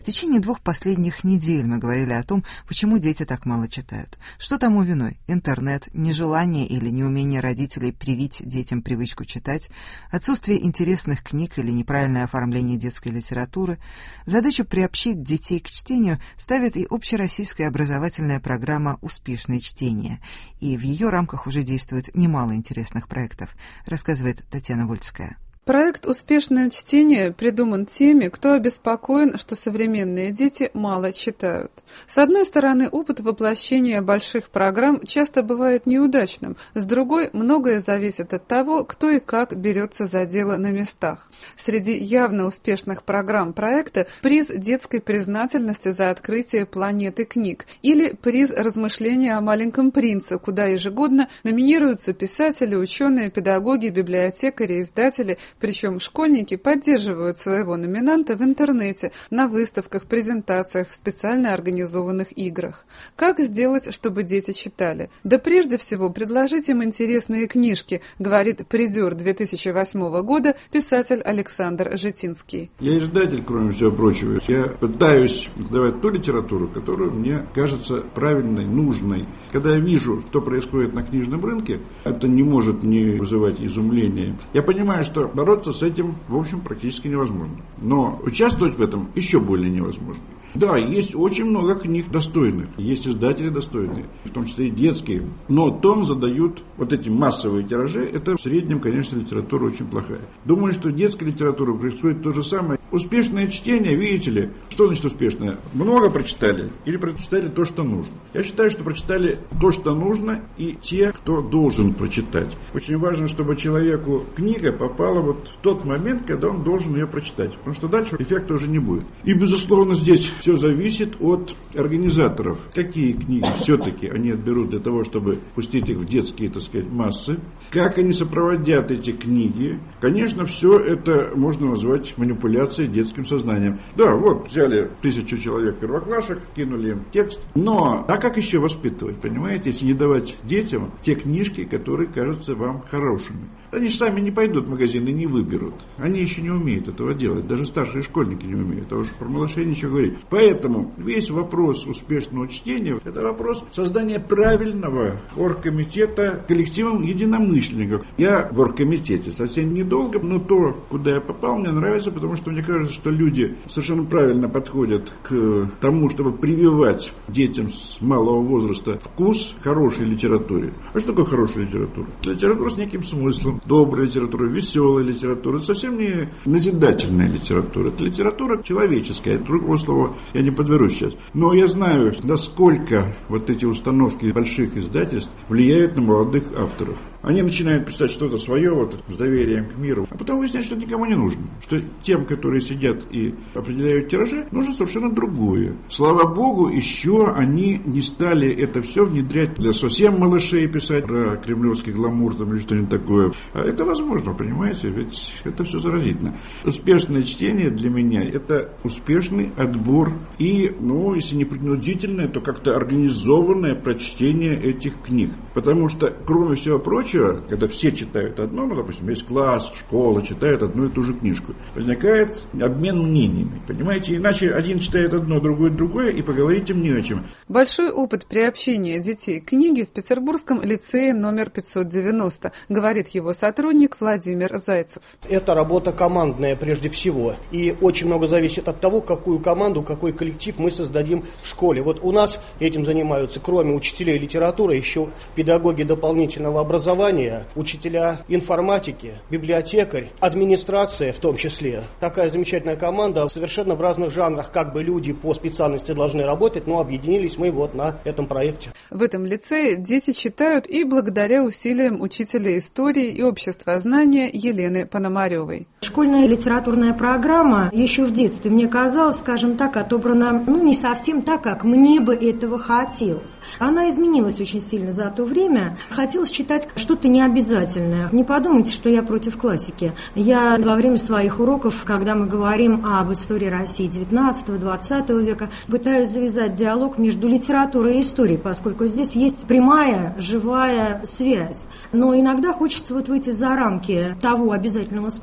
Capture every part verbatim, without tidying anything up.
течение двух последних недель мы говорили о том, почему дети так мало читают. Что тому виной? Интернет, нежелание или неумение родителей привить детям привычку читать, отсутствие интересных книг или неправильное оформление детской литературы. Задачу приобщить детей к чтению ставит и общероссийская образовательная программа «Успешное чтение», и в ее рамках уже действует немало интересных проектов, рассказывает Татьяна Вольская. Проект «Успешное чтение» придуман теми, кто обеспокоен, что современные дети мало читают. С одной стороны, опыт воплощения больших программ часто бывает неудачным, с другой, многое зависит от того, кто и как берется за дело на местах. Среди явно успешных программ проекта приз детской признательности за открытие планеты книг или приз размышления о маленьком принце, куда ежегодно номинируются писатели, ученые, педагоги, библиотекари, издатели. Причем школьники поддерживают своего номинанта в интернете, на выставках, презентациях, в специально организованных играх. Как сделать, чтобы дети читали? Да прежде всего предложить им интересные книжки, говорит призер две тысячи восьмого года писатель Александр Житинский. Я издатель, кроме всего прочего. Я пытаюсь давать ту литературу, которая мне кажется правильной, нужной. Когда я вижу, что происходит на книжном рынке, это не может не вызывать изумления. Я понимаю, что бороться с этим, в общем, практически невозможно. Но участвовать в этом еще более невозможно. Да, есть очень много книг достойных, есть издатели достойные, в том числе и детские. Но тон задают вот эти массовые тиражи, это в среднем, конечно, литература очень плохая. Думаю, что в детской литературе происходит то же самое. Успешное чтение, видите ли, что значит успешное? Много прочитали или прочитали то, что нужно? Я считаю, что прочитали то, что нужно, и те, кто должен прочитать. Очень важно, чтобы человеку книга попала вот в тот момент, когда он должен ее прочитать, потому что дальше эффекта уже не будет. И, безусловно, здесь все зависит от организаторов. Какие книги все-таки они отберут для того, чтобы пустить их в детские, так сказать, массы. Как они сопроводят эти книги. Конечно, все это можно назвать манипуляцией детским сознанием. Да, вот взяли тысячу человек первоклашек, кинули им текст. Но, а как еще воспитывать, понимаете, если не давать детям те книжки, которые кажутся вам хорошими? Они же сами не пойдут в магазин и не выберут. Они еще не умеют этого делать. Даже старшие школьники не умеют. А уж про малышей ничего говорить. Поэтому весь вопрос успешного чтения – это вопрос создания правильного оргкомитета коллективом единомышленников. Я в оргкомитете совсем недолго, но то, куда я попал, мне нравится, потому что мне кажется, что люди совершенно правильно подходят к тому, чтобы прививать детям с малого возраста вкус хорошей литературе. А что такое хорошая литература? Литература с неким смыслом. Добрая литература, веселая литература. Это совсем не назидательная литература. Это литература человеческая. Другого слова я не подберу сейчас. Но я знаю, насколько вот эти установки больших издательств влияют на молодых авторов. Они начинают писать что-то свое, вот, с доверием к миру, а потом выясняют, что это никому не нужно. Что тем, которые сидят и определяют тиражи, нужно совершенно другое. Слава богу, еще они не стали это все внедрять для совсем малышей, писать про кремлевский гламур там, или что-нибудь такое. А это возможно, понимаете, ведь это все заразительно. Успешное чтение для меня – это успешный отбор и, ну, если не принудительное, то как-то организованное прочтение этих книг. Потому что, кроме всего прочего, когда все читают одно, ну, допустим, есть класс, школа, читают одну и ту же книжку, возникает обмен мнениями, понимаете? Иначе один читает одно, другой другое, и поговорить им не о чем. Большой опыт приобщения детей к книге в Петербургском лицее номер пятьсот девяносто, говорит его сотрудник Владимир Зайцев. Это работа командная прежде всего, и очень много зависит от того, какую команду, какой коллектив мы создадим в школе. Вот у нас этим занимаются, кроме учителей литературы, еще педагоги дополнительного образования, учителя информатики, библиотекарь, администрация в том числе. Такая замечательная команда, совершенно в разных жанрах, как бы люди по специальности должны работать, но объединились мы вот на этом проекте. В этом лицее дети читают и благодаря усилиям учителя истории и обществознания Елены Пономаревой. Школьная литературная программа еще в детстве, мне казалось, скажем так, отобрана, ну, не совсем так, как мне бы этого хотелось. Она изменилась очень сильно за то время. Хотелось читать что-то необязательное. Не подумайте, что я против классики. Я во время своих уроков, когда мы говорим об истории России девятнадцатого-двадцатого века, пытаюсь завязать диалог между литературой и историей, поскольку здесь есть прямая, живая связь. Но иногда хочется вот выйти за рамки того обязательного списка,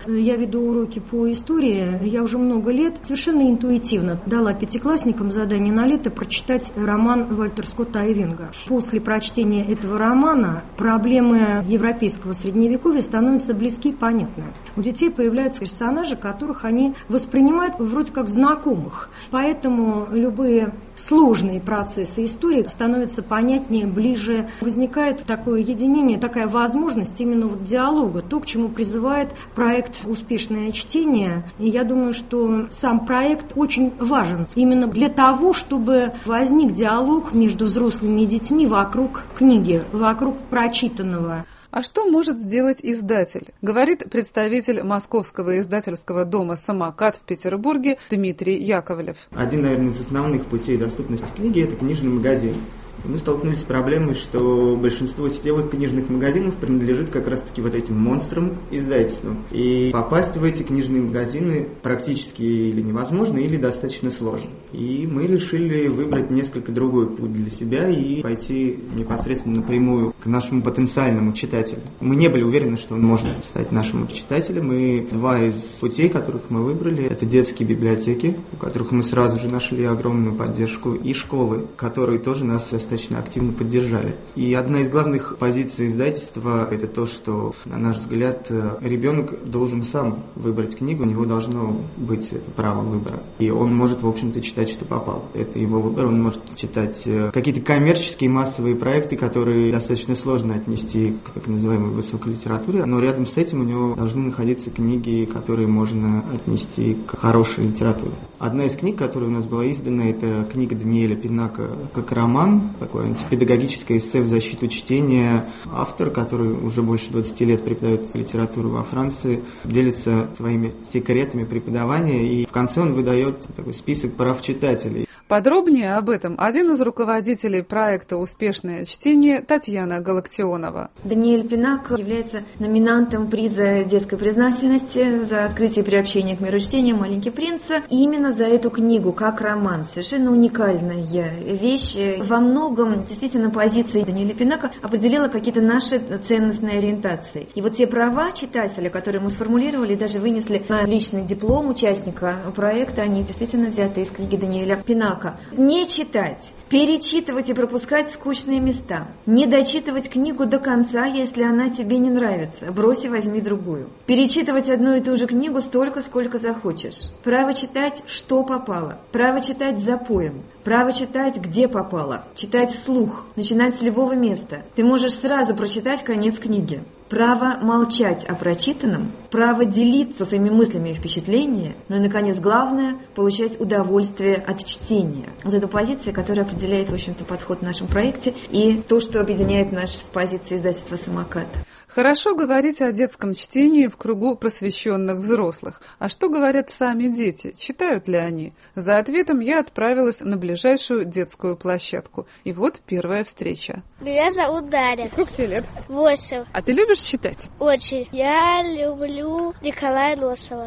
я веду уроки по истории, я уже много лет совершенно интуитивно дала пятиклассникам задание на лето прочитать роман Вальтера Скотта «Айвенго». После прочтения этого романа проблемы европейского средневековья становятся близки и понятны. У детей появляются персонажи, которых они воспринимают вроде как знакомых. Поэтому любые сложные процессы истории становятся понятнее, ближе. Возникает такое единение, такая возможность именно вот диалога, то, к чему призывает проект «Успешное чтение». И я думаю, что сам проект очень важен именно для того, чтобы возник диалог между взрослыми и детьми вокруг книги, вокруг прочитанного. А что может сделать издатель? Говорит представитель московского издательского дома «Самокат» в Петербурге Дмитрий Яковлев. Один, наверное, из основных путей доступности книги – это книжный магазин. Мы столкнулись с проблемой, что большинство сетевых книжных магазинов принадлежит как раз-таки вот этим монстрам издательствам. И попасть в эти книжные магазины практически или невозможно, или достаточно сложно. И мы решили выбрать несколько другой путь для себя и пойти непосредственно напрямую к нашему потенциальному читателю. Мы не были уверены, что он может стать нашим читателем. И два из путей, которых мы выбрали, это детские библиотеки, у которых мы сразу же нашли огромную поддержку, и школы, которые тоже нас достаточно активно поддержали. И одна из главных позиций издательства – это то, что, на наш взгляд, ребенок должен сам выбрать книгу, у него должно быть это право выбора. И он может, в общем-то, читать, что попало. Это его выбор, он может читать какие-то коммерческие массовые проекты, которые достаточно сложно отнести к так называемой высокой литературе, но рядом с этим у него должны находиться книги, которые можно отнести к хорошей литературе. Одна из книг, которая у нас была издана, это книга Даниэля Пинака «Как роман», такое антипедагогическое эссе в защиту чтения. Автор, который уже больше двадцати лет преподает литературу во Франции, делится своими секретами преподавания, и в конце он выдает такой список прав читателей. Подробнее об этом один из руководителей проекта «Успешное чтение» Татьяна Галактионова. Даниэль Пинак является номинантом приза детской признательности за открытие и приобщение к миру чтения «Маленький принц». И именно за эту книгу, как роман, совершенно уникальная вещь. Во многом действительно позиция Даниэля Пинака определила какие-то наши ценностные ориентации. И вот те права читателя, которые мы сформулировали, даже вынесли на личный диплом участника проекта, они действительно взяты из книги Даниэля Пинака. Не читать, перечитывать и пропускать скучные места, не дочитывать книгу до конца, если она тебе не нравится, брось и возьми другую. Перечитывать одну и ту же книгу столько, сколько захочешь. Право читать, что попало. Право читать запоем. Право читать, где попало. Читать вслух. Начинать с любого места. Ты можешь сразу прочитать конец книги. Право молчать о прочитанном, право делиться своими мыслями и впечатлениями, ну и, наконец, главное – получать удовольствие от чтения. Вот эта позиция, которая определяет, в общем-то, подход в нашем проекте и то, что объединяет нас с позицией издательства «Самокат». Хорошо говорить о детском чтении в кругу просвещенных взрослых. А что говорят сами дети? Читают ли они? За ответом я отправилась на ближайшую детскую площадку. И вот первая встреча. Меня зовут Дарья. Сколько тебе лет? Восемь. А ты любишь читать? Очень. Я люблю Николая Носова.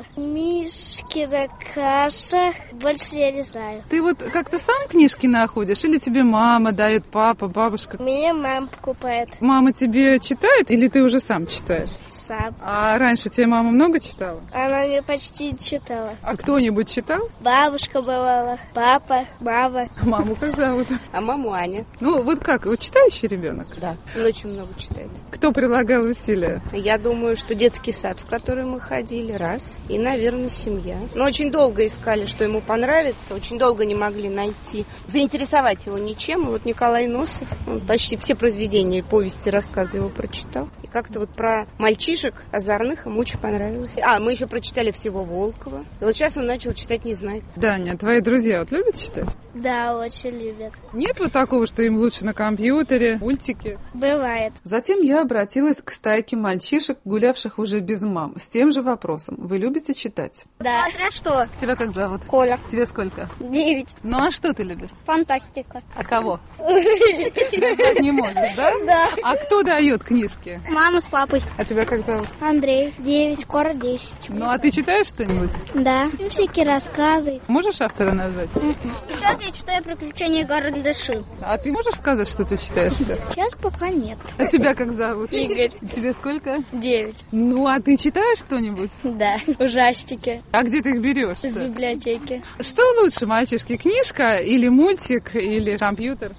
Мишкина каша. Больше я не знаю. Ты вот как-то сам книжки находишь? Или тебе мама дает, папа, бабушка? Мне мама покупает. Мама тебе читает или ты уже сам читаешь? Сам. А раньше тебе мама много читала? Она мне почти не читала. А кто-нибудь читал? Бабушка бывала, папа, мама. А маму как зовут? А маму Аня. Ну, вот как, вот читающий ребенок? Да, он очень много читает. Кто прилагал усилия? Я думаю, что детский сад, в который мы ходили, раз. И, наверное, семья. Но очень долго искали, что ему понравится. Очень долго не могли найти, заинтересовать его ничем. И вот Николай Носов, он почти все произведения, повести, рассказы его прочитал. И как-то вот про мальчишек озорных ему очень понравилось. А, мы еще прочитали всего Волкова. И вот сейчас он начал читать «Не знает». Даня, твои друзья вот любят читать? Да, очень любят. Нет вот такого, что им лучше на компьютере, мультики? Бывает. Затем я обратилась к стайке мальчишек, гулявших уже без мам, с тем же вопросом. Вы любите читать? Да. Смотря что. Тебя как зовут? Коля. Тебе сколько? Девять. Ну а что ты любишь? Фантастика. А кого? Назвать не можешь, да? Да. А кто дает книжки? Мама. мама с папой. А тебя как зовут? Андрей, девять, скоро десять. Ну, а ты читаешь что-нибудь? Да, всякие рассказы. Можешь автора назвать? Сейчас я читаю «Приключения Гарольда-Ши». А ты можешь сказать, что ты читаешь сейчас? Сейчас пока нет. А тебя как зовут? Игорь. Тебе сколько? Девять. Ну, а ты читаешь что-нибудь? Да, ужастики. А где ты их берешь? Из библиотеки. Что лучше, мальчишки, книжка или мультик, или компьютер?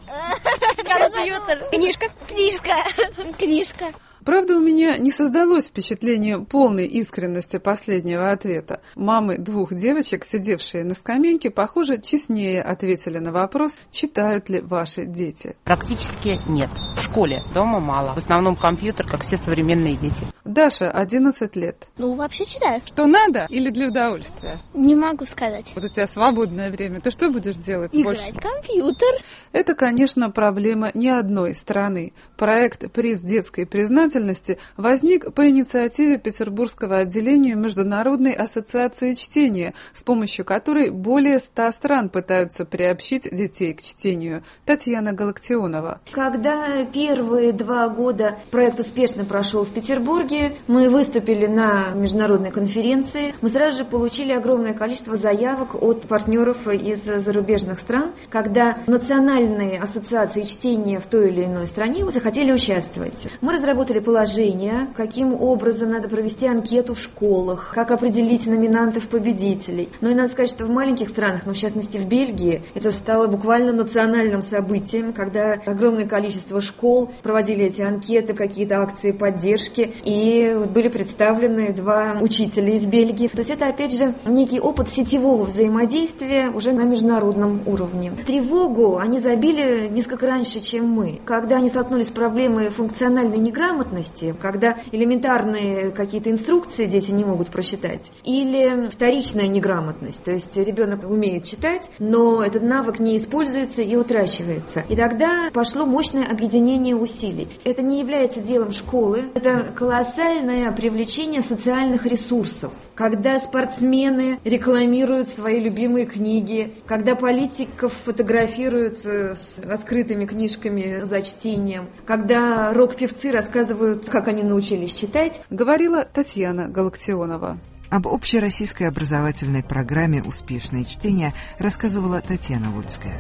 Компьютер. Книжка. Книжка. Книжка. Правда, у меня не создалось впечатление полной искренности последнего ответа. Мамы двух девочек, сидевшие на скамейке, похоже, честнее ответили на вопрос, читают ли ваши дети. Практически нет. В школе, дома мало. В основном компьютер, как все современные дети. Даша, одиннадцать лет. Ну, вообще читаю. Что надо или для удовольствия? Не могу сказать. Вот у тебя свободное время. Ты что будешь делать? Играть больше? в компьютер. Это, конечно, проблема не одной страны. Проект «Приз детской признательности» возник по инициативе Петербургского отделения Международной ассоциации чтения, с помощью которой более ста стран пытаются приобщить детей к чтению. Татьяна Галактионова. Когда первые два года проект успешно прошел в Петербурге, мы выступили на международной конференции, мы сразу же получили огромное количество заявок от партнеров из зарубежных стран, когда национальные ассоциации чтения в той или иной стране захотели участвовать. Мы разработали положение, каким образом надо провести анкету в школах, как определить номинантов-победителей. Но и надо сказать, что в маленьких странах, ну, в частности в Бельгии, это стало буквально национальным событием, когда огромное количество школ проводили эти анкеты, какие-то акции поддержки, и были представлены два учителя из Бельгии. То есть это, опять же, некий опыт сетевого взаимодействия уже на международном уровне. Тревогу они забили несколько раньше, чем мы. Когда они столкнулись с проблемой функциональной неграмотности, когда элементарные какие-то инструкции дети не могут прочитать, или вторичная неграмотность, то есть ребенок умеет читать, но этот навык не используется и утрачивается. И тогда пошло мощное объединение усилий. Это не является делом школы, это колоссальное привлечение социальных ресурсов, когда спортсмены рекламируют свои любимые книги, когда политиков фотографируют с открытыми книжками за чтением, когда рок-певцы рассказывают, как они научились читать. Говорила Татьяна Галактионова. Об общероссийской образовательной программе «Успешное чтение» рассказывала Татьяна Вольская.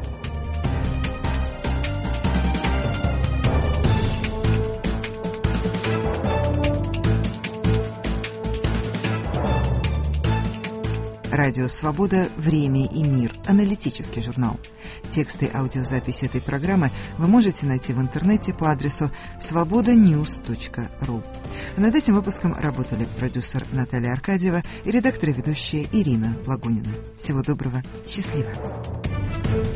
Радио «Свобода. Время и мир». Аналитический журнал. Тексты и аудиозаписи этой программы вы можете найти в интернете по адресу свобода ньюс точка ру. Над этим выпуском работали продюсер Наталья Аркадьева и редактор и ведущая Ирина Лагунина. Всего доброго. Счастливо.